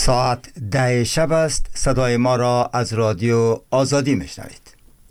ساعت 10 شب است. صدای ما را از رادیو آزادی میشنوید.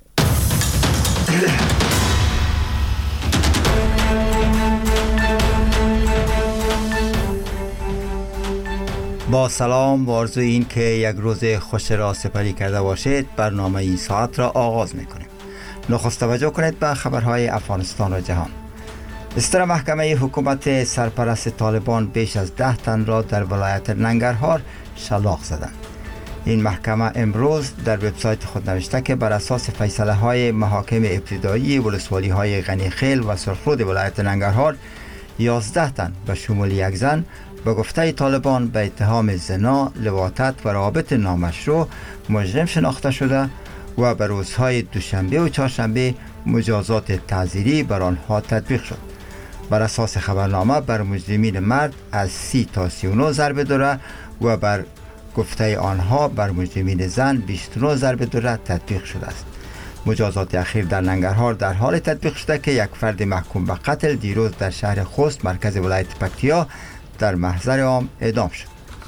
با سلام و آرزوی این که یک روز خوش را سپری کرده باشید، برنامه این ساعت را آغاز میکنیم. نخست توجه کنید به خبرهای افغانستان و جهان. استر محکمه حکومت سرپرست طالبان بیش از 10 تن را در ولایت ننگرهار شلاق زدند. این محکمه امروز در وبسایت خود نوشته که بر اساس فیصله های محاکم ابتدایی ولسوالی های غنیخیل و سرخرود ولایت ننگرهار 11 تن به شمول یک زن به گفته طالبان به اتهام زنا، لواطت و روابط نامشروع مجرم شناخته شده و به روزهای دوشنبه و چهارشنبه مجازات تعزیری بر آنها تطبیق شد. بر اساس خبرنامه بر مجرمین مرد از 30 تا 39 ضربه دوره و بر گفته آنها بر مجرمین زن 29 ضربه دوره تطبیق شده است. مجازات اخیر در ننگرهار در حال تطبیق شده که یک فرد محکوم به قتل دیروز در شهر خوست مرکز ولایت پکتیا در محضر عام اعدام شد.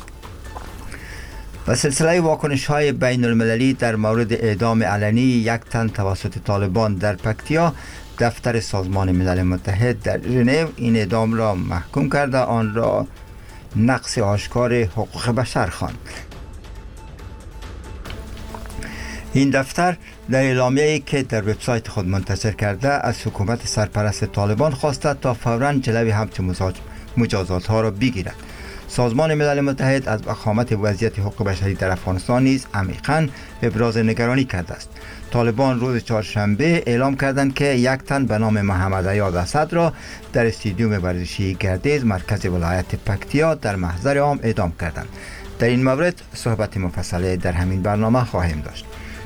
و سلسله واکنش های بین المللی در مورد اعدام علنی یک تن توسط طالبان در پکتیا، دفتر سازمان ملل متحد در ژنو این اعدام را محکوم کرده آن را نقض آشکار حقوق بشر خواند. این دفتر در اعلامیه‌ای که در وبسایت خود منتشر کرده از حکومت سرپرست طالبان خواسته تا فوراً جلوی همچون مجازات ها را بگیرد. سازمان ملل متحد از وخامت وضعیت حقوق بشری در افغانستان نیز عمیقاً ابراز نگرانی کرده است. طالبان روز چهارشنبه اعلام کردند که یک تن به نام محمد عیاد اسد را در استادیوم ورزشی گردیز مرکز ولایت پکتیا در محضر عام اعدام کردند. در این مورد صحبت مفصل در همین برنامه خواهیم داشت.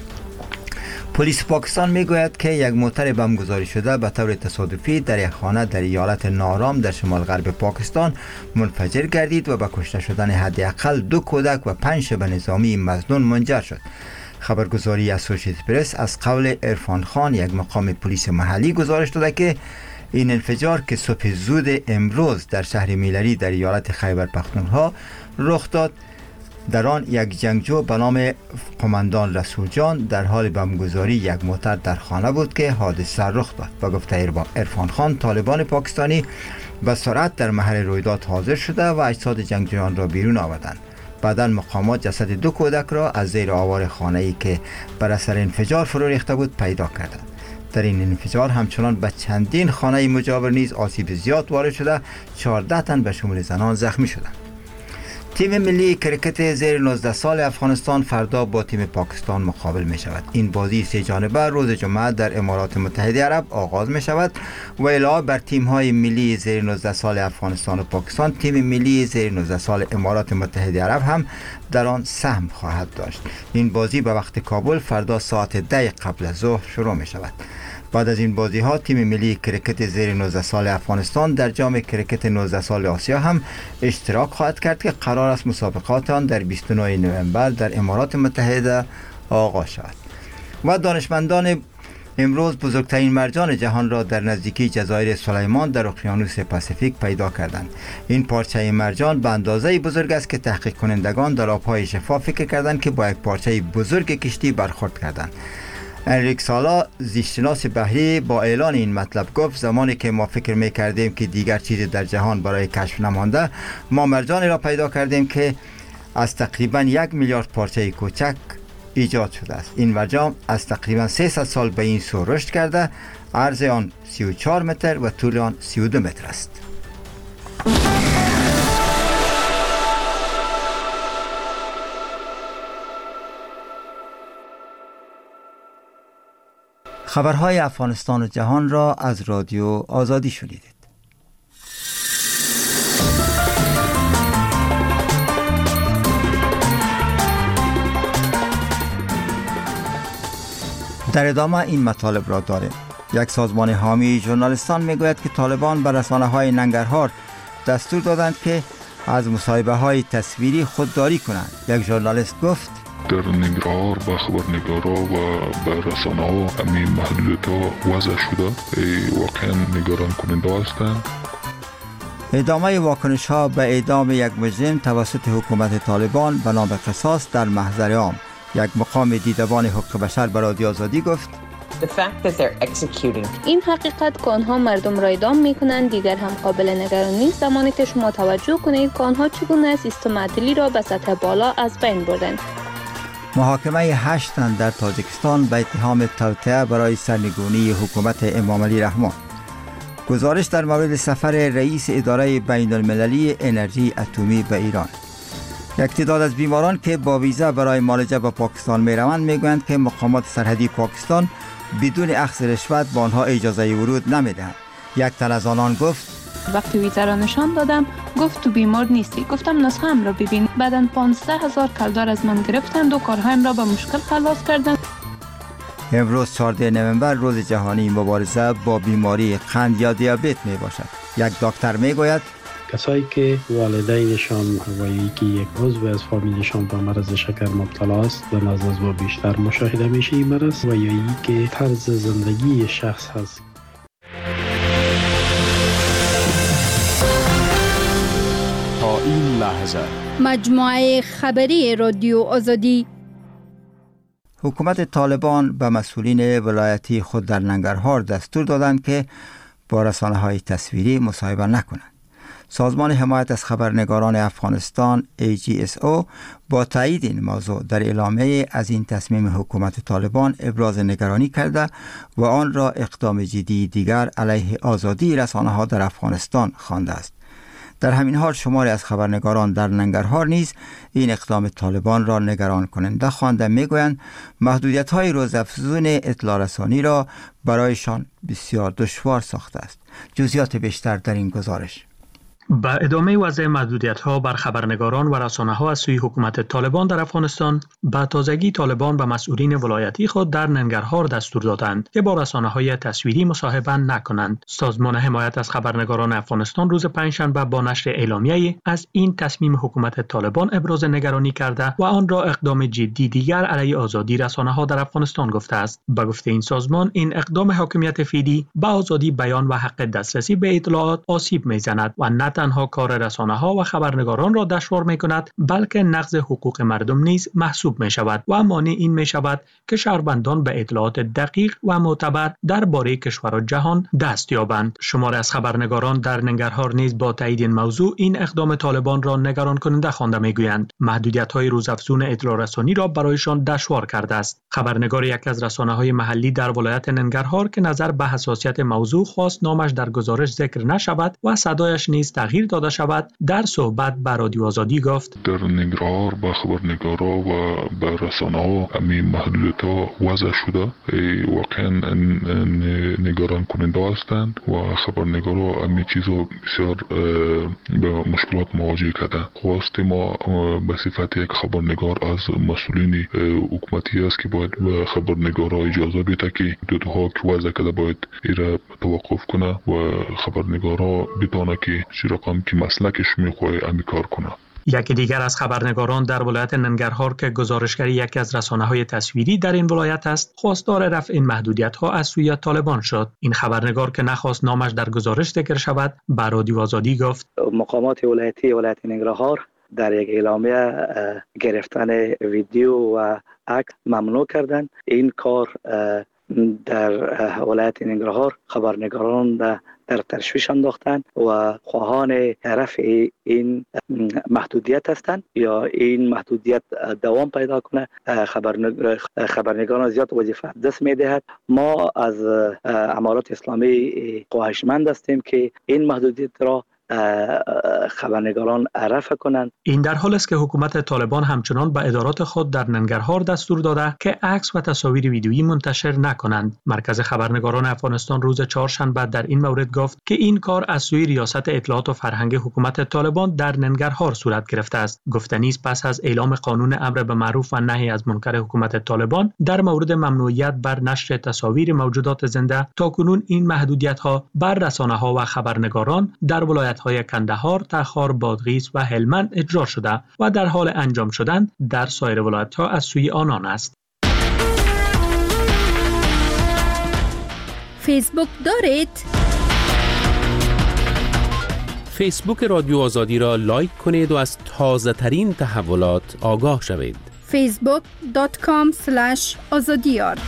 پلیس پاکستان میگوید که یک موتر بمبگذاری شده به طور تصادفی در یک خانه در ایالت نارام در شمال غرب پاکستان منفجر گردید و به کشته شدن حداقل 2 کودک و 5 شبه نظامی مظنون منجر شد. خبرگزاری اسوسییتد پرس از قول عرفان خان، یک مقام پلیس محلی، گزارش داده که این انفجار که صبح زود امروز در شهر میلری در ایالت خیبر پختونخوا رخ داد، در آن یک جنگجو به نام قماندان رسول جان در حال بمبگذاری یک موتر در خانه بود که حادثه رخ داد. با گفته عرفان خان، طالبان پاکستانی به سرعت در محل رویداد حاضر شده و اجساد جنگجویان را بیرون آوردند. بعداً مقامات جسد 2 کودک را از زیر آوار خانه‌ای که بر اثر انفجار فرو ریخته بود پیدا کردند. در این انفجار همچنان به چندین خانه مجاور نیز آسیب زیاد وارد شده، 14 تن به شمول زنان زخمی شدند. تیم ملی کرکت زیر 19 سال افغانستان فردا با تیم پاکستان مقابل می شود. این بازی 3 جانبه روز جمعه در امارات متحده عرب آغاز می شود و علاوه بر تیم های ملی زیر 19 سال افغانستان و پاکستان، تیم ملی زیر 19 سال امارات متحده عرب هم در آن سهم خواهد داشت. این بازی به وقت کابل فردا ساعت 10 قبل از ظهر شروع می شود. بعد از این بازی ها تیم ملی کرکت زیر 19 سال افغانستان در جام کرکت 19 سال آسیا هم اشتراک خواهد کرد که قرار است مسابقات آن در 29 نوامبر در امارات متحده آغاز شود. و دانشمندان امروز بزرگترین مرجان جهان را در نزدیکی جزایر سلیمان در اقیانوس پاسیفیک پیدا کردند. این پارچه مرجان به اندازه بزرگ است که تحقیق کنندگان در آبهای شفاف فکر کردند که با یک پارچه بزرگ کشتی برخورد کردند. انریک سالا، زیستشناس بحری، با اعلان این مطلب گفت زمانی که ما فکر می‌کردیم که دیگر چیزی در جهان برای کشف نمانده، ما مرجانی را پیدا کردیم که از تقریباً 1 میلیارد پارچه کوچک ایجاد شده است. این مرجان از تقریباً 300 سال به این سو رشد کرده، عرض آن 34 متر و طول آن 32 متر است. خبرهای افغانستان و جهان را از رادیو آزادی شنیدید. در ادامه این مطالب را داریم. یک سازمان حامی ژورنالیستان میگوید که طالبان به رسانه‌های ننگرهار دستور دادند که از مصاحبه‌های تصویری خودداری کنند. یک ژورنالیست گفت در ننگرهار با خبرنگارا و با رسانه ها همین محدودیت ها وضع شده واقعا نگران کننده هستند. ادامه واکنش ها به اعدام یک مجرم توسط حکومت طالبان به نام قصاص در محضر عام. یک مقام دیدبان حقوق بشر به رادیو آزادی گفت این حقیقت که آنها مردم را اعدام میکنند دیگر هم قابل نگرانی نیست، زمانی که شما توجه کنید که آنها چگونه سیستم عدلی را به سطح بالا از بین بردند. محاکمه 8 تن در تاجیکستان به اتهام توطئه برای سرنگونی حکومت امام علی رحمان. گزارش در مورد سفر رئیس اداره بین المللی انرژی اتمی به ایران. یک تعداد از بیماران که با ویزا برای معالجه به پاکستان می روند می گویند که مقامات سرحدی پاکستان بدون اخذ رشوت به آنها اجازه ورود نمی دهند. یک تن از آنان گفت وقتی ویزا را نشان دادم گفت تو بیمار نیستی. گفتم نسخه ام را ببین. بعداً 15,000 کلدار از من گرفتند و کارهایم را به مشکل خلاص کردند. امروز 14 نوامبر روز جهانی مبارزه با بیماری قند یا دیابت می باشد. یک دکتر می گوید کسایی که والدینشان و یکی یک عضو از فامیلشان به مرض شکر مبتلا است و از و بیشتر مشاهده میشه این مرض و یا ای که طرز زندگی شخص هست. تا این لحظه مجموعه خبری رادیو آزادی. حکومت طالبان به مسئولین ولایتی خود در ننگرهار دستور دادند که با رسانه‌های تصویری مصاحبه نکنند. سازمان حمایت از خبرنگاران افغانستان AGSO با تایید این موضوع در اعلامیه از این تصمیم حکومت طالبان ابراز نگرانی کرده و آن را اقدام جدی دیگر علیه آزادی رسانه‌ها در افغانستان خوانده است. در همین حال شماری از خبرنگاران در ننگرهار نیز این اقدام طالبان را نگران کننده خوانده میگویند محدودیت‌های روزافزون اطلاع رسانی را برایشان بسیار دشوار ساخته است. جزئیات بیشتر در این گزارش. با ادامه وضع محدودیت‌ها بر خبرنگاران و رسانه‌ها از سوی حکومت طالبان در افغانستان، با تازگی طالبان به مسئولین ولایتی خود در ننگرهار دستور دادند که با رسانه‌های تصویری مصاحبه نکنند. سازمان حمایت از خبرنگاران افغانستان روز پنجشنبه با نشر اعلامیه‌ای از این تصمیم حکومت طالبان ابراز نگرانی کرده و آن را اقدام جدی دیگر علیه آزادی رسانه‌ها در افغانستان گفته است. به گفته این سازمان، این اقدام حاکمیت فعلی به آزادی بیان و حق دسترسی به اطلاعات آسیب می‌زند و نه تنها کار رسانه‌ها و خبرنگاران را دشوار می‌کند، بلکه نقض حقوق مردم نیز محسوب می‌شود و مانع این می‌شود که شهروندان به اطلاعات دقیق و معتبر درباره کشور و جهان دست یابند. شماری از خبرنگاران در ننگرهار نیز با تایید این موضوع این اقدام طالبان را نگران کننده خوانده می‌گویند. محدودیت‌های روزافزون اطلاع رسانی را برایشان دشوار کرده است. خبرنگار یکی از رسانه‌های محلی در ولایت ننگرهار که نظر به حساسیت موضوع خواست نامش در گزارش ذکر نشود و صدایش نیز تغییر داده شود، در صحبت با رادیو آزادی گفت در ننگرهار با خبرنگارا و با رسانه‌ها همین محدودیت‌ها وضع شده واقعا نگران کننده هستند و خبرنگارا همین چیزا بسیار به مشکلات مواجه کردن. خواست ما به صفت یک خبرنگار از مسئولین حکومتی است که باید به خبرنگارا اجازه بده که حدودها که وضع کرده باید ایره توقف کنه و خبرنگارا بدانه که چه رقم که مسلکش میخواه امی کار کنه. یکی دیگر از خبرنگاران در ولایت ننگرهار که گزارشگر یکی از رسانه‌های تصویری در این ولایت است، خواستار رفع این محدودیت‌ها از سوی طالبان شد. این خبرنگار که نخواست نامش در گزارش ذکر شود، به رادیو آزادی گفت مقامات ولایتی ولایت ننگرهار در یک اعلامیه گرفتن ویدیو و عکس ممنوع کردند. این کار در ولایت ننگرهار خبرنگاران در تشویش انداختند و خواهان رفع این محدودیت هستند یا این محدودیت دوام پیدا کنه. خبرنگاران زیاد وظیفه دست میدهد. ما از امارات اسلامی خواهشمند هستیم که این محدودیت را خبرنگاران رفع کنند. این در حال است که حکومت طالبان همچنان به ادارات خود در ننگرهار دستور داده که عکس و تصاویر ویدیویی منتشر نکنند. مرکز خبرنگاران افغانستان روز چهارشنبه در این مورد گفت که این کار از سوی ریاست اطلاعات و فرهنگ حکومت طالبان در ننگرهار صورت گرفته است. گفتنی است پس از اعلام قانون امر به معروف و نهی از منکر حکومت طالبان در مورد ممنوعیت بر نشر تصاویر موجودات زنده، تاکنون این محدودیت‌ها بر رسانه‌ها و خبرنگاران در ولایت‌های کندهار، تخار، بادغیس و هلمند اجرا شده و در حال انجام شدن در سایر ولایت‌ها از سوی آنان است. فیسبوک دارید؟ فیسبوک رادیو آزادی را لایک کنید و از تازه ترین تحولات آگاه شوید. facebook.com/azadiyar.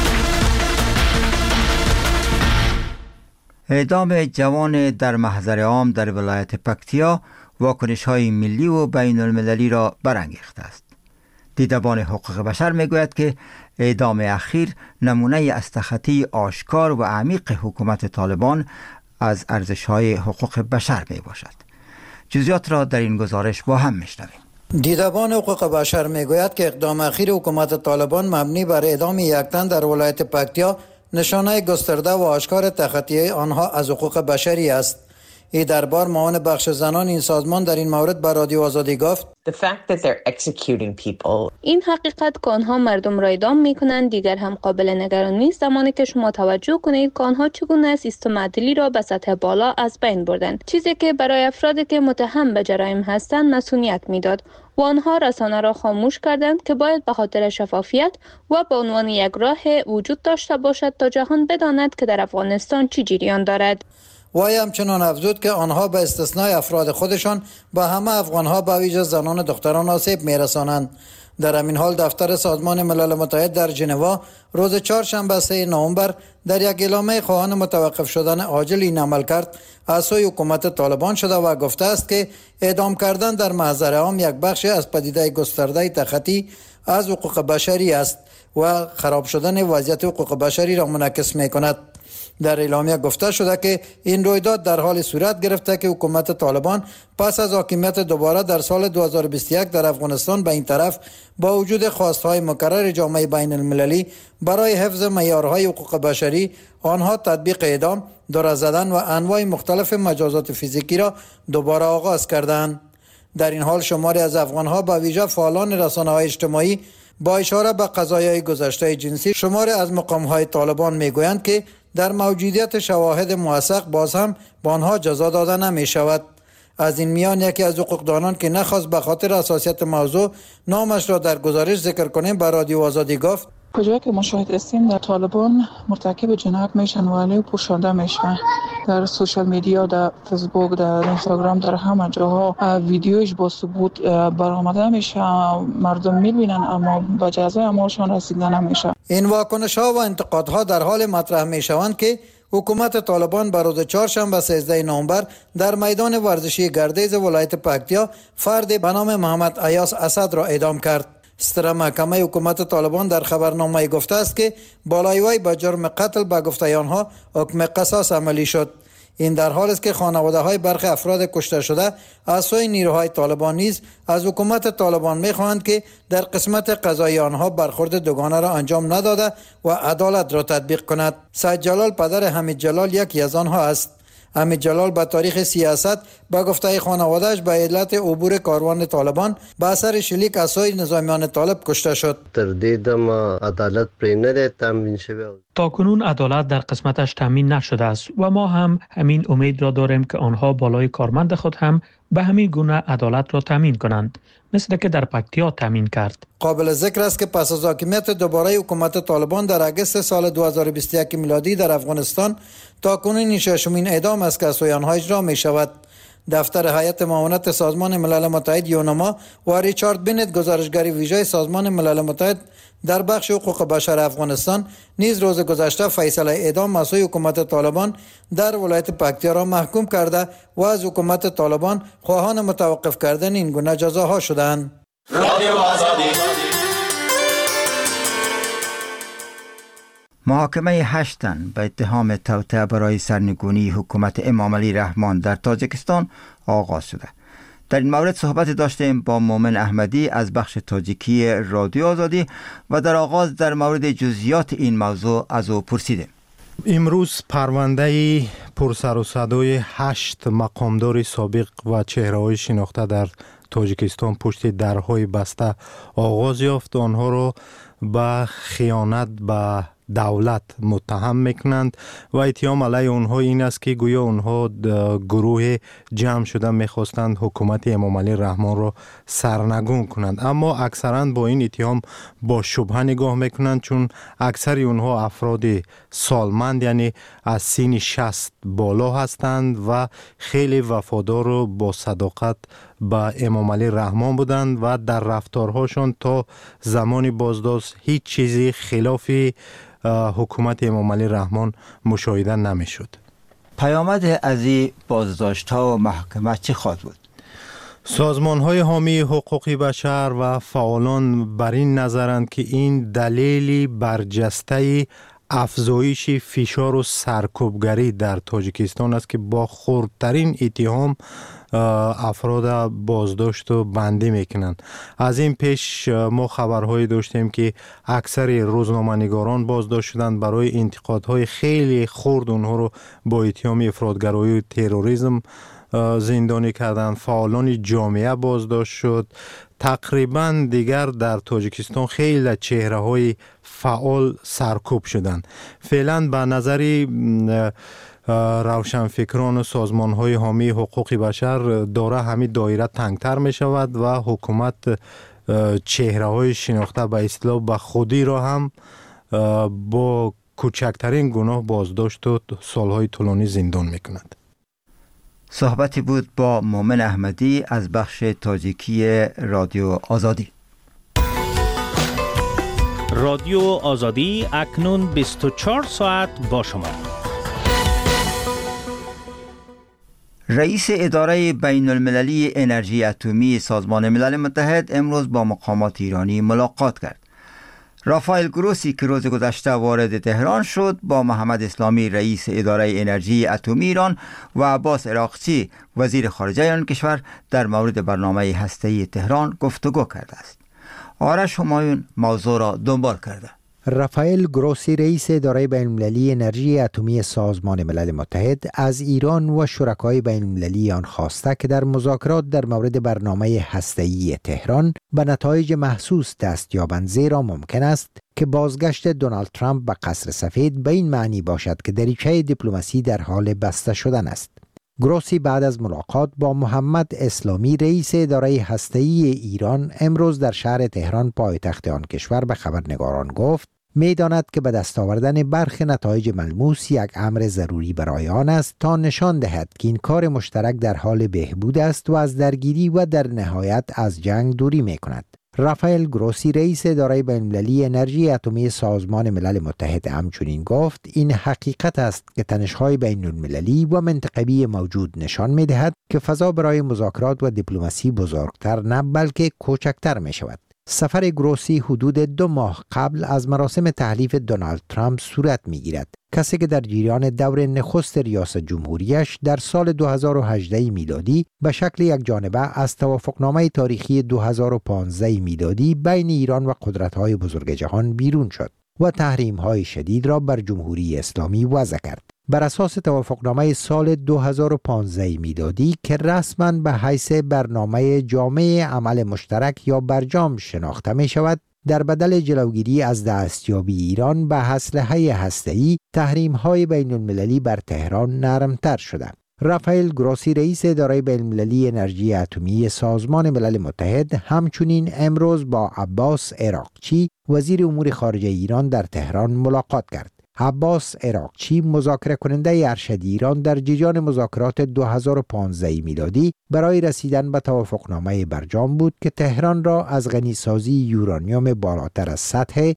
اعدام جوان در محضر عام در ولایت پکتیا واکنش‌های ملی و بین المللی را برانگیخته است. دیدبان حقوق بشر میگوید که اعدام اخیر نمونه از تخطی آشکار و عمیق حکومت طالبان از ارزش‌های حقوق بشر می باشد. جزئیات را در این گزارش با هم میشنویم. دیدبان حقوق بشر میگوید که اقدام اخیر حکومت طالبان مبنی بر اعدام یک تن در ولایت پکتیا نشانه گسترده و آشکار تخطی آنها از حقوق بشری است. ای دربار معاون بخش زنان این سازمان در این مورد به رادیو آزادی گفت این حقیقت که آنها مردم را اعدام میکنند دیگر هم قابل نگرانی نیست، زمانی که شما توجه کنید که آنها چگونه سیستم عدلی را به سطح بالا از بین بردند، چیزی که برای افرادی که متهم به جرایم هستند مسئولیت میداد و آنها رسانه را خاموش کردند که باید به خاطر شفافیت و به عنوان یک راه وجود داشته باشد تا جهان بداند که در افغانستان چه جریان دارد. وی همچنان افزود که آنها به استثنای افراد خودشان به همه افغانها به ویژه زنان و دختران آسیب میرسانند. در همین حال دفتر سازمان ملل متحد در ژنوا روز چهارشنبه 3 نوامبر در یک اعلامیه خواهان متوقف شدن عاجل این عملکرد از سوی حکومت طالبان شده و گفته است که اعدام کردن در محضر عام یک بخش از پدیده گسترده تخطی از حقوق بشری است و خراب شدن وضعیت حقوق بشری را منعکس می‌کند. در اعلامیه گفته شده که این رویداد در حال صورت گرفته که حکومت طالبان پس از حاکمیت دوباره در سال 2021 در افغانستان به این طرف با وجود خواستهای مکرر جامعه بین المللی برای حفظ معیارهای حقوق بشری آنها تطبیق اعدام، دور زدن و انواع مختلف مجازات فیزیکی را دوباره آغاز کردند. در این حال شماری از افغانها به ویژه فعالان رسانه‌های اجتماعی با اشاره به قضایای گذشته جنسی شماری از مقام‌های طالبان میگویند که در موجودیت شواهد موثق باز هم با آنها جزا داده نمی شود. از این میان یکی از حقوقدانان که نخواست به خاطر حساسیت موضوع نامش را در گزارش ذکر کنیم به رادیو آزادی گفت کجایی که مشاهده هستیم در طالبان مرتکب جنایت میشن و علیه پوشانده میشن. در سوشال میدیا، در فیسبوک، در اینستاگرام، در همه جاها ویدیوش با ثبوت برآمده میشه، مردم میبینن اما به جزای اعمالشان رسیده نمیشه. این واکنش ها و انتقادها در حال مطرح میشوند که حکومت طالبان بر روز چهارشنبه 13 نوامبر در میدان ورزشی گردیز ولایت پکتیا فرد به نام محمد ایاس اسد را اعدام کرد. ستره محکمه حکومت طالبان در خبرنامه گفته است که بالای وی به جرم قتل به گفته آنها حکم قصاص عملی شد. این در حالی است که خانواده های برخی افراد کشته شده از سوی نیروهای طالبان نیز از حکومت طالبان می‌خواهند که در قسمت قضایی آنها برخورد دوگانه را انجام نداده و عدالت را تطبیق کند. سید جلال پدر حمید جلال یکی از آنها است. حمید جلال به تاریخ سیاست با گفته خانواده‌اش به علت عبور کاروان طالبان به اثر شلیک از سوی نظامیان طالب کشته شد. تردیدم عدالت پری نده تامین شود. تاکنون عدالت در قسمتش تامین نشده است و ما هم همین امید را داریم که آنها بالای کارمند خود هم به همین گونه عدالت را تامین کنند، مثل که در پکتیا تامین کرد. قابل ذکر است که پس از حاکمیت دوباره حکومت طالبان در اگست سال 2021 میلادی در افغانستان تاکنون ششمین اعدام است که از سوی آنها اجرا می شود. دفتر هیئت معاونت سازمان ملل متحد یونما و ریچارد بینت گزارشگر ویژه سازمان ملل متحد در بخش حقوق بشر افغانستان نیز روز گذشته فیصله اعدام از سوی حکومت طالبان در ولایت پکتیا را محکوم کرده و از حکومت طالبان خواهان متوقف کردن این گونه جزاها شدند. محاکمه 8 تن به اتهام توطئه برای سرنگونی حکومت امام علی رحمان در تاجیکستان آغاز شده. در این مورد صحبت داشتیم با مومن احمدی از بخش تاجیکی رادیو آزادی و در آغاز در مورد جزئیات این موضوع از او پرسیدیم. امروز پرونده پرسر و صدای 8 مقامدار سابق و چهره‌های شناخته در تاجیکستان پشت درهای بسته آغاز یافت. آنها را به خیانت به دولت متهم میکنند و اتهام علیه اونها این است که گویا اونها گروه جمع شده میخواستند حکومت امام علی رحمان را سرنگون کنند، اما اکثرا با این اتهام با شبهه نگاه میکنند، چون اکثر اونها افراد سالمند یعنی از سن 60 بالا هستند و خیلی وفادار و با صداقت با امام علی رحمان بودند و در رفتارهاشون تا زمان بازداشت هیچ چیزی خلاف حکومت امام علی رحمان مشاهده نمیشد. پیامد از این بازداشت ها و محاکمه چه خواهد بود؟ سازمان های حامی حقوق بشر و فعالان بر این نظرند که این دلیلی برجسته افزایش فشار و سرکوبگری در تاجیکستان است که با خردترین اتهام افراد بازداشت و بندی میکنند. از این پیش ما خبرهایی داشتیم که اکثر روزنامه‌نگاران بازداشت شدند برای انتقادهای خیلی خرد، اونها رو با اتهام افراطگرایی و تروریسم زندانی کردند. فعالان جامعه بازداشت شد. تقریبا دیگر در تاجیکستان خیلی چهره های فعال سرکوب شدند. فعلا به نظر روشنفکران و سازمان های حامی حقوق بشر داره همین دایره تنگتر می شود و حکومت چهره های شناخته به اصطلاح به خودی را هم با کوچکترین گناه بازداشت و سالهای طولانی زندان می کند. صحبتی بود با مومن احمدی از بخش تاجیکی رادیو آزادی. رادیو آزادی اکنون 24 ساعت با شما. رئیس اداره بین المللی انرژی اتمی سازمان ملل متحد امروز با مقامات ایرانی ملاقات کرد. رافائل گروسی که روز گذشته وارد تهران شد با محمد اسلامی رئیس اداره انرژی اتمی ایران و عباس عراقچی وزیر خارجه آن کشور در مورد برنامه هسته‌ای تهران گفتگو کرده است. آرش همایون موضوع را دنبال کرده. رافائل گروسی رئیس اداره بین المللی انرژی اتمی سازمان ملل متحد از ایران و شرکای بین المللی آن خواسته که در مذاکرات در مورد برنامه هسته‌ای تهران به نتایج محسوس دست یابند، زیرا ممکن است که بازگشت دونالد ترامپ به قصر سفید به این معنی باشد که دریچه دیپلماسی در حال بسته شدن است. گروسی بعد از ملاقات با محمد اسلامی رئیس اداره هسته‌ای ایران امروز در شهر تهران پایتخت آن کشور به خبرنگاران گفت می‌داند که به دست آوردن برخی نتایج ملموس یک امر ضروری برای آن است تا نشان دهد که این کار مشترک در حال بهبود است و از درگیری و در نهایت از جنگ دوری می‌کند. رافائل گروسی رئیس اداره بین‌المللی انرژی اتمی سازمان ملل متحد همچنین گفت این حقیقت است که تنش‌های بین‌المللی و منطقوی موجود نشان می‌دهد که فضا برای مذاکرات و دیپلماسی بزرگتر نه بلکه کوچکتر می‌شود. سفر گروسی حدود 2 ماه قبل از مراسم تحلیف دونالد ترامپ صورت می‌گیرد. کسی که در جریان دور نخست ریاست جمهوریش در سال 2018 میلادی به شکل یک جانبه از توافقنامه تاریخی 2015 میلادی بین ایران و قدرت‌های بزرگ جهان بیرون شد و تحریم‌های شدید را بر جمهوری اسلامی وضع کرد. بر اساس توافقنامه سال 2015 میلادی که رسما به حیث برنامه جامع عمل مشترک یا برجام شناخته می شود، در بدل جلوگیری از دستیابی ایران به اسلحه هسته‌ای، تحریم‌های بین‌المللی بر تهران نرمتر شده. رافائل گروسی رئیس اداره بین‌المللی انرژی اتمی سازمان ملل متحد همچنین امروز با عباس عراقچی وزیر امور خارجه ایران در تهران ملاقات کرد. عباس عراقچی مذاکره کننده ارشد ایران در جریان مذاکرات 2015 میلادی برای رسیدن به توافقنامه برجام بود که تهران را از غنیسازی یورانیوم بالاتر از سطح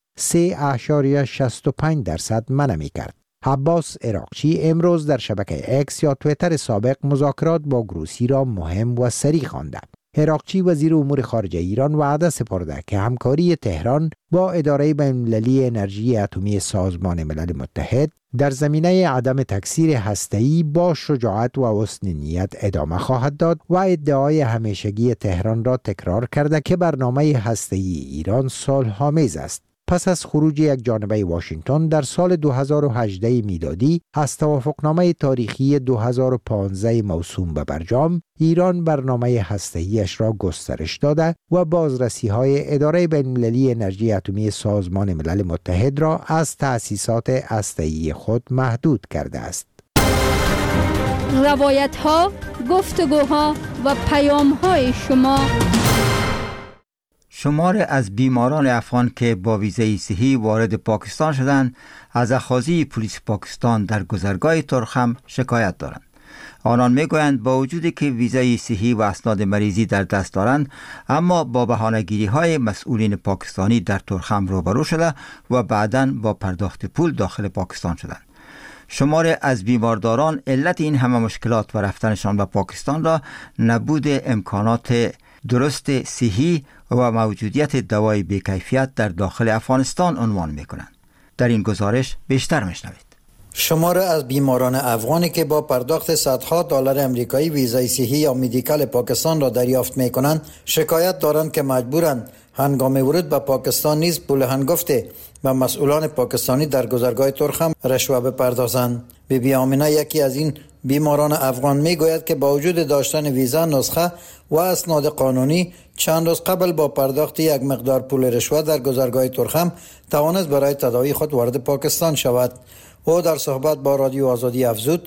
3.65% منع می‌کرد. عباس عراقچی امروز در شبکه اکس یا توییتر سابق مذاکرات با گروسی را مهم و سریع خوانده. عراقچی وزیر امور خارجه ایران وعده سپرده که همکاری تهران با اداره بین‌المللی انرژی اتمی سازمان ملل متحد در زمینه عدم تکثیر هسته‌ای با شجاعت و حسن نیت ادامه خواهد داد و ادعای همیشگی تهران را تکرار کرده که برنامه هسته‌ای ایران صلح‌آمیز است. پس از خروج یک جانبه واشنگتن در سال 2018 میلادی از توافقنامه تاریخی 2015 موسوم به برجام، ایران برنامه هسته‌ایش را گسترش داده و بازرسی‌های اداره بین‌المللی انرژی اتمی سازمان ملل متحد را از تأسیسات هسته‌ای خود محدود کرده است. روایت‌ها، گفتگوها و پیام‌های شما. شمار از بیماران افغان که با ویزای صحی وارد پاکستان شدند از اخاذی پلیس پاکستان در گذرگاه ترخم شکایت دارند. آنان میگویند با وجودی که ویزای صحی و اسناد مریضی در دست دارند، اما با بهانه‌گیری‌های مسئولین پاکستانی در ترخم روبرو شده و بعداً با پرداخت پول داخل پاکستان شدند. شمار از بیمارداران علت این همه مشکلات و رفتنشان به پاکستان را نبود امکانات درست صحی و موجودیت دوای بی‌کیفیت در داخل افغانستان عنوان می‌کنند. در این گزارش بیشتر میشنوید. شمار از بیماران افغانی که با پرداخت صدها دلار امریکایی ویزای صحی یا مدیکال پاکستان را دریافت می‌کنند شکایت دارند که مجبورند هنگام ورود به پاکستان نیز پول هنگفته و مسئولان پاکستانی در گذرگاه ترخم رشوه بپردازند. بیبی آمینه یکی از این بیماران افغان میگوید که با وجود داشتن ویزا، نسخه و اسناد قانونی، چند روز قبل با پرداخت یک مقدار پول رشوه در گذرگاه ترخم توانست برای تداوی خود وارد پاکستان شود. او در صحبت با رادیو آزادی افزود: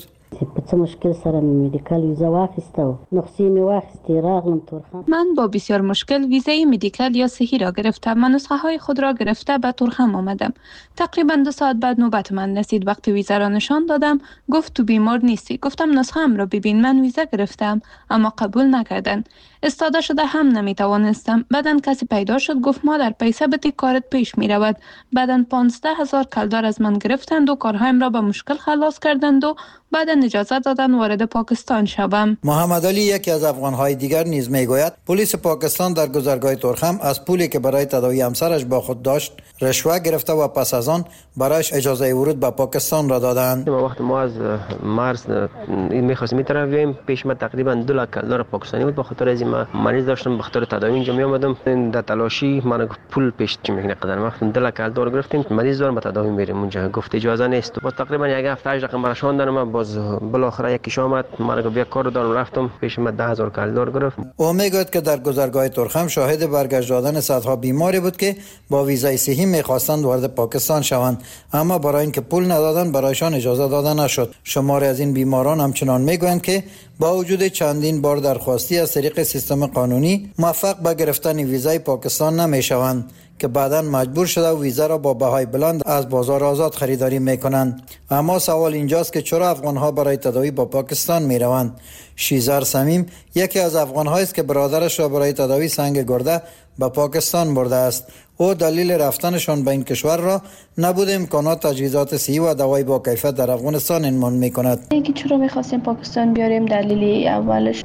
من با بسیار مشکل ویزای مدیکال یا صحی را گرفتم و نسخه های خود را گرفته به ترخم آمدم. تقریبا 2 ساعت بعد نوبت من رسید. وقتی ویزا را نشان دادم گفت تو بیمار نیستی. گفتم نسخه ام را ببین، من ویزا گرفتم، اما قبول نکردن. استاده شده هم نمیتوانستم. بعدن کسی پیدا شد گفت مادر پیسه بده، کارت پیش می رود. بعدن 15,000 کلدار از من گرفتند و کارهایم را به مشکل خلاص کردند و بعدن اجازه دادن وارد پاکستان شوم. محمد علی یکی از افغان‌های دیگر نیز میگوید پلیس پاکستان در گذرگاه ترخم از پولی که برای تداوی همسرش با خود داشت رشوه گرفته و پس از آن برایش اجازه ورود به پاکستان را دادند. وقتی ما از مارس می‌خواستیم می‌رویم، پیش ما تقریبا 2 لک دلار پاکستانی بود. به خاطر از من مریض داشتم، به خاطر تداوی اینجا می اومدم. در تلاشی من پول پیش چی می‌کنه قدر وقتی 2 لک دلار گرفتیم، مریض دارم به تداوی میریم اونجا، گفت اجازه نیست. با تقریبا یک هفته 8 رقم برشاندن من باز بالاخره یکیش آمد، من گفت یک کار دارم، رفتم پیش من 10,000 دلار گرفت. او میگوید که در گذرگاه ترخم شاهد برگشت دادن صدها بیماری بود که با ویزای صحی می‌خواستند وارد پاکستان شوند، اما برای اینکه پول ندادن برایشان اجازه داده نشد. شماری از این بیماران همچنان میگویند که با وجود چندین بار درخواستی از طریق سیستم قانونی موفق به گرفتن ویزای پاکستان نمیشوند که بعداً مجبور شده ویزا را با بهای بلند از بازار آزاد خریداری میکنند. اما سوال اینجاست که چرا افغانها برای تداوی با پاکستان میروند؟ شیزار سمیم یکی از افغانهایی است که برادرش را برای تداوی سنگ گرده به پاکستان برده است. او دلیل رفتنشان به این کشور را نبود امکانات تجهیزات صحی و دوای با کیفیت در افغانستان عنوان میکند. یکی چرا میخواستیم پاکستان بیاریم، دلیل اولش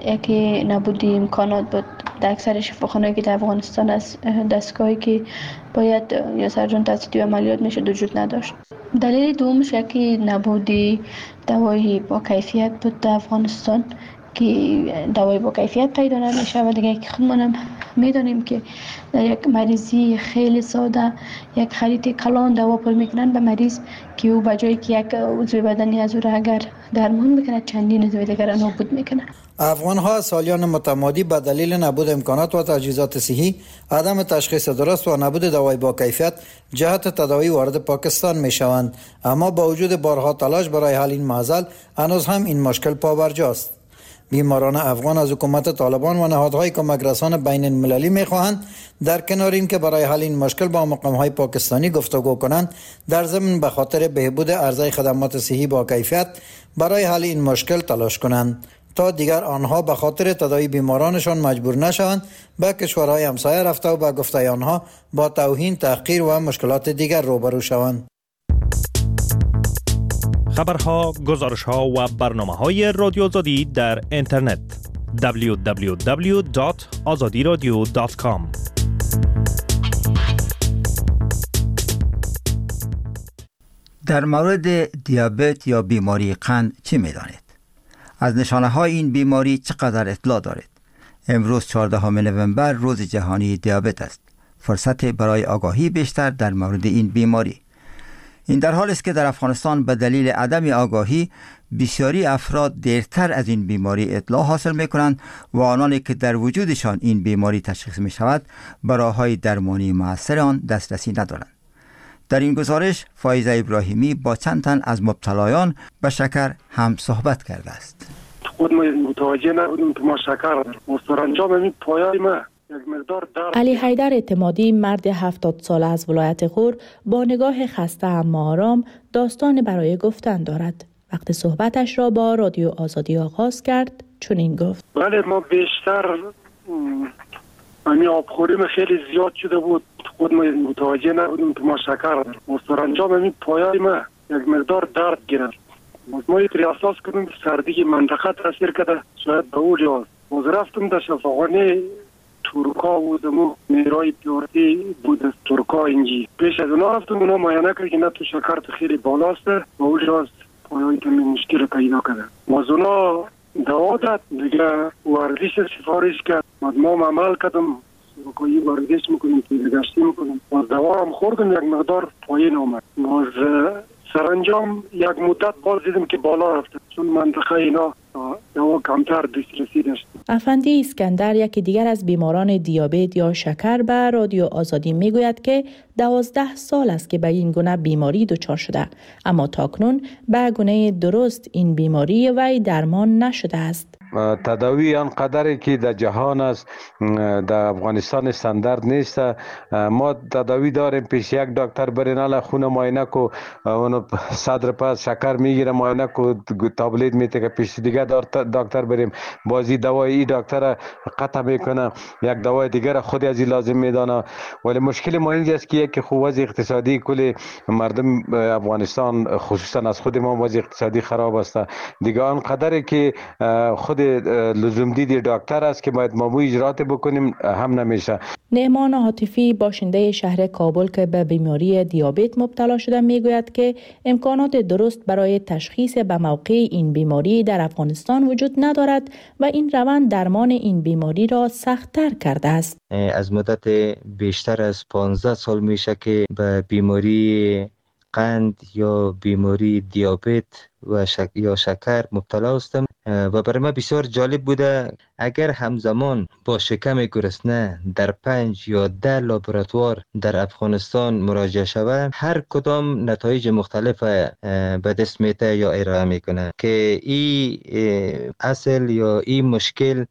یکی نبود امکانات بود. در اکثر شفاخانه‌ای که در افغانستان است دستگاهی که باید یا سرجان تسدید عملیات میشه وجود نداشت. دلیل دومش یکی نبود دوای با کیفیت بود در افغانستان که دوای با کیفیت پیدا نمیشه و دیگه خودمونم میدونیم که در یک مریضی خیلی ساده یک خرید کلان دوا پر میکنن به مریض که او بجایی که یک عضو بدنی از او را اگر درمان میکنه چندین عضو دیگر نابود میکنه. افغان‌ها سالیان متمادی به دلیل نبود امکانات و تجهیزات صحی، عدم تشخیص درست و نبود دوای با کیفیت جهت تداوی وارد پاکستان میشوند، اما با وجود بارها تلاش برای حل این معضل هنوز هم این مشکل پابرجاست. بیماران افغان از حکومت طالبان و نهادهای کمک رسان بین المللی می‌خواهند در کنار این که برای حل این مشکل با مقام‌های پاکستانی گفتگو کنند، در ضمن به خاطر بهبود عرضه خدمات صحی با کیفیت برای حل این مشکل تلاش کنند تا دیگر آنها به خاطر تداوی بیمارانشان مجبور نشوند به کشورهای همسایه رفته و به گفته آنها با توهین، تحقیر و مشکلات دیگر روبرو شوند. خبرها، گزارشها و برنامه‌های رادیو آزادی در اینترنت www.azadiradio.com. در مورد دیابت یا بیماری قند چی می‌دانید؟ از نشانه‌های این بیماری چقدر اطلاع دارید؟ امروز 14 نوامبر روز جهانی دیابت است. فرصت برای آگاهی بیشتر در مورد این بیماری. این در حالی است که در افغانستان به دلیل عدم آگاهی بسیاری افراد دیرتر از این بیماری اطلاع حاصل می کنند و آنانی که در وجودشان این بیماری تشخیص می شود به راه‌های درمانی مؤثر آن دسترسی ندارند. در این گزارش فایزه ابراهیمی با چند تن از مبتلایان به شکر هم صحبت کرده است. خود ما متوجه نبودیم که ما شکر داریم. سرانجام این پایه‌ای ما علی حیدر اعتمادی، مرد 70 ساله از ولایت غور، با نگاه خسته اما آرام داستان برای گفتن دارد. وقتی صحبتش را با رادیو آزادی آغاز کرد چنین گفت: بله، ما بیشتر همین آبخوریم خیلی زیاد شده بود. خود ما متوجه نبودیم که ما شکر داریم. سرانجام این پایه‌ای ما یک مقدار درد گرفت. ما احساس کردیم سردی منطقه تاثیر کرده، شاید به اون لحاظ. باز رفتم در شفاخانه ترکا بودم و میرای پیورتی بود از ترکا اینجی. پیش از اونا رفتم، اونا معاینه کرد که نه تو شکر تو خیلی بالاست و اون لحاظ پایه‌ای که مشکل پیدا کرده. باز اونا دوا داد، دیگه ورزش سفارش کرد. ما عمل کردم، سرکایی ورزش میکنیم، پیدگشتی میکنیم. باز دوا هم خوردم، یک مقدار پایین آمد. باز سرانجام یک مدت باز دیدم که بالا رفته، چون منطقه اینا دوا کمتر دسترسی داشت. افندی اسکندر، یکی دیگر از بیماران دیابت یا شکر، به رادیو آزادی میگوید که 12 سال است که به این گونه بیماری دچار شده، اما تاکنون به گونه درست این بیماری وی درمان نشده است. تداوی آنقدری که در جهان است، در افغانستان استاندارد نیست. ما تداوی داریم، پیش یک دکتر برین الا خون معاینه کو، اون صدر پس شکر میگیره، معاینه کو تابلت میته که پیش دیگه دکتر بریم، بازی دوای این دکتر قطع میکنه، یک دوای دیگر خود از لازم میدانه. ولی مشکل ما اینجا است که یک خوب وضع اقتصادی کل مردم افغانستان، خصوصا از خود ما، وضع اقتصادی خراب است. دیگه آنقدری که خود لزوم دیدی دکتر است که باید ما اجرات بکنیم هم نمیشه. نعمان عاطفی، باشنده شهر کابل که به بیماری دیابت مبتلا شده، میگوید که امکانات درست برای تشخیص به موقع این بیماری در افغانستان وجود ندارد و این روند درمان این بیماری را سخت‌تر کرده است. از مدت بیشتر از 15 سال میشه که به بیماری قند یا بیماری دیابت و یا شکر مبتلا هستم و برای ما بسیار جالب بوده اگر همزمان با شکم گرسنه در 5 یا 10 لابراتوار در افغانستان مراجعه شود، هر کدام نتایج مختلف به دست میده یا ارائه میکنه که این اصل یا این مشکل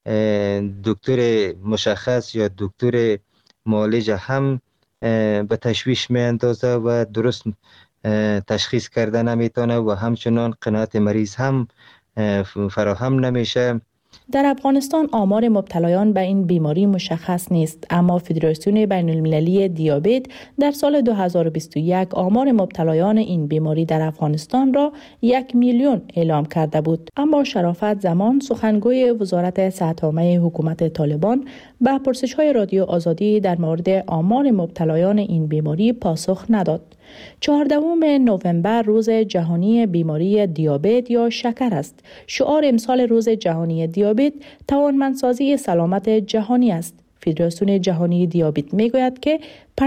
دکتر مشخص یا دکتر معالج هم به تشویش می اندازه و درست تشخیص کرده نمیتونه و همچنان قناعت مریض هم فراهم نمیشه. در افغانستان آمار مبتلایان به این بیماری مشخص نیست، اما فدراسیون بین المللی دیابت در سال 2021 آمار مبتلایان این بیماری در افغانستان را 1 میلیون اعلام کرده بود. اما شرافت زمان، سخنگوی وزارت صحت عامه حکومت طالبان، به پرسش‌های رادیو آزادی در مورد آمار مبتلایان این بیماری پاسخ نداد. 14 نوامبر روز جهانی بیماری دیابت یا شکر است. شعار امسال روز جهانی دیابت توانمندسازی سلامت جهانی است. فدراسیون جهانی دیابت میگوید که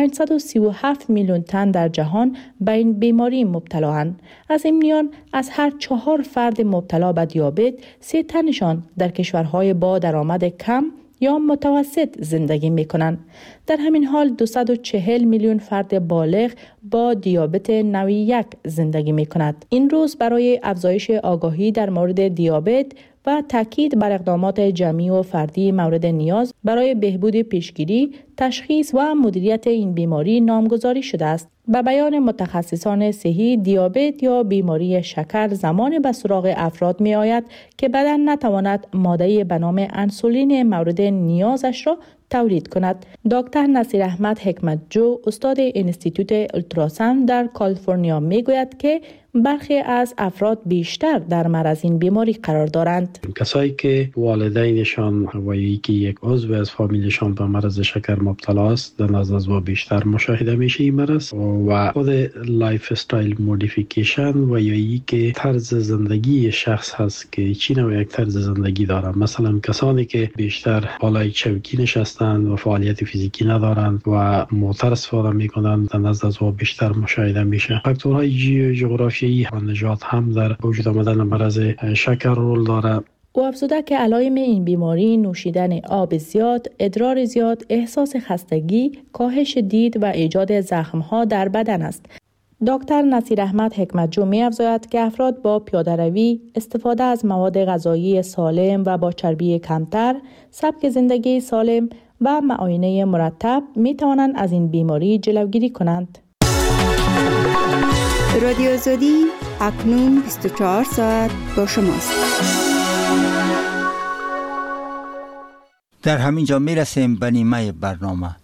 537 میلیون تن در جهان به این بیماری مبتلااند. از این میان از هر 4 فرد مبتلا به دیابت 3 تنشان در کشورهای با درآمد کم یا متوسط زندگی می کنند. در همین حال 240 میلیون فرد بالغ با دیابت نوع 1 زندگی می کند. این روز برای افزایش آگاهی در مورد دیابت و تاکید بر اقدامات جمعی و فردی مورد نیاز برای بهبود پیشگیری، تشخیص و مدیریت این بیماری نامگذاری شده است. به بیان متخصصان صحی، دیابت یا بیماری شکر زمان به سراغ افراد می آید که بدن نتواند ماده به نام انسولین مورد نیازش را تولید کند. دکتر نصیر احمد حکمتجو، استاد انستیتوت التراساوند در کالیفرنیا میگوید که برخی از افراد بیشتر در معرض این بیماری قرار دارند. کسایی که والدینشان و یکی یک عضو از فامیلشان به مرض شکر مبتلا است، در نزد بیشتر مشاهده میشه این مرض و خود لایف استایل مودیفیکیشن و یا که طرز زندگی شخص هست که چی نوع یک طرز زندگی داره. مثلا کسانی که بیشتر بالای چوکی نشسته هستند و فعالیت فیزیکی ندارند و موتر استفاده میکنند، نزد از آب بیشتر مشاهده میشه. فاکتورهای جغرافیایی و نژاد هم در وجود آمدن مرض شکر رول داره. او افزوده که علائم این بیماری نوشیدن آب زیاد، ادرار زیاد، احساس خستگی، کاهش دید و ایجاد زخم‌ها در بدن است. دکتر نصیر احمد حکمتجو می‌افزاید که افراد با پیاده‌روی، استفاده از مواد غذایی سالم و با چربی کمتر، سبک زندگی سالم و معاینه مرتب می‌توانند از این بیماری جلوگیری کنند. رادیو آزادی اکنون 24 ساعت با شماست. در همین جا میرسیم به نیمه برنامه.